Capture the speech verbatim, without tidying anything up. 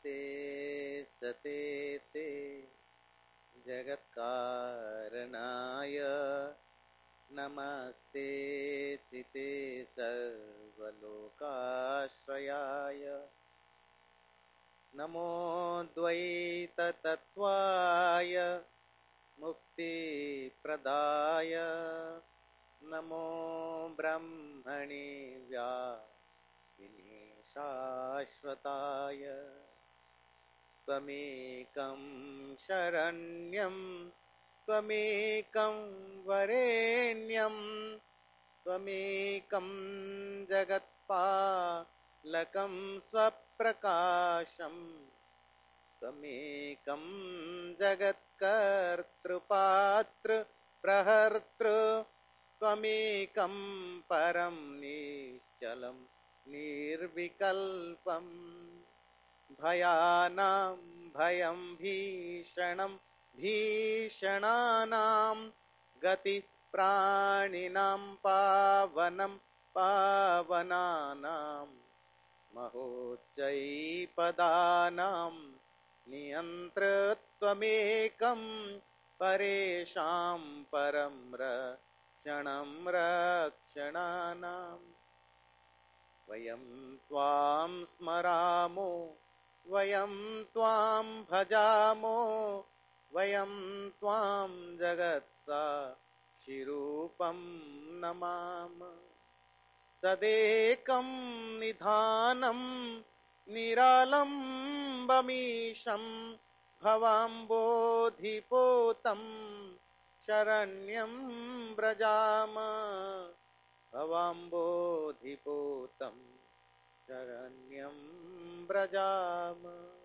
नमस्ते सतेते जगत्कारणाय नमस्ते चिते सर्वलोकाश्रयाय नमो द्वैततत्त्वाय मुक्तिप्रदाय नमो ब्रह्मणे व्यापिने शाश्वताय त्वमेकं शरण्यं त्वमेकं वरेण्यं त्वमेकं जगत्पालकं स्वप्रकाशम् त्वमेकं जगत्कर्तृपातृ प्रहर्तृ त्वमेकं परं निश्चलं निर्विकल्पम् भयानां भयं भीषणं भीषणानां गतिः प्राणिनां पावनं पावनानां महोच्चैपदानां नियन्त्रत्वमेकं परेषां परं रक्षणं रक्षणानाम् वयं त्वां स्मरामो वयं त्वां भजामो वयं त्वां जगत्साक्षिरूपं नमामः सदेकं निधानं निरालम्बमीशं भवाम्बोधिपोतं शरण्यं व्रजामः भवाम्बोधिपोतं शरण्यं व्रजामः।